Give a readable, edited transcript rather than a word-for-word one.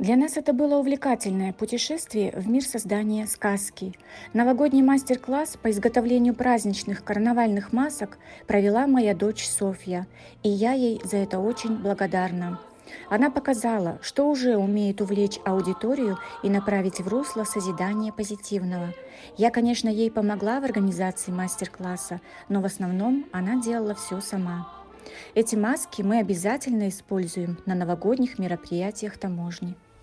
Для нас это было увлекательное путешествие в мир создания сказки. Новогодний мастер-класс по изготовлению праздничных карнавальных масок провела моя дочь Софья, и я ей за это очень благодарна. Она показала, что уже умеет увлечь аудиторию и направить в русло созидания позитивного. Я, конечно, ей помогла в организации мастер-класса, но в основном она делала все сама. Эти маски мы обязательно используем на новогодних мероприятиях таможни.